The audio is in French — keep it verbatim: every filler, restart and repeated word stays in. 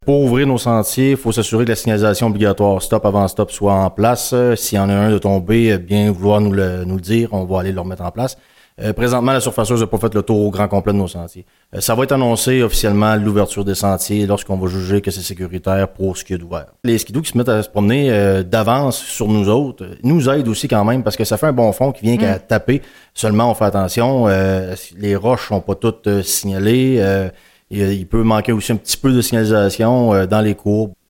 Pour ouvrir nos sentiers, il faut s'assurer que la signalisation obligatoire stop avant stop soit en place. Euh, S'il y en a un de tombé, bien vouloir nous le, nous le dire, on va aller le remettre en place. Euh, présentement, la surfaceuse n'a pas fait le tour au grand complet de nos sentiers. Euh, ça va être annoncé officiellement l'ouverture des sentiers lorsqu'on va juger que c'est sécuritaire pour ce qui est ouvert. Les skidoo qui se mettent à se promener euh, d'avance sur nous autres euh, nous aident aussi quand même parce que ça fait un bon fond qui vient mmh. qu'à taper. Seulement, on fait attention, euh, les roches sont pas toutes euh, signalées. Euh, il, il peut manquer aussi un petit peu de signalisation euh, dans les courbes.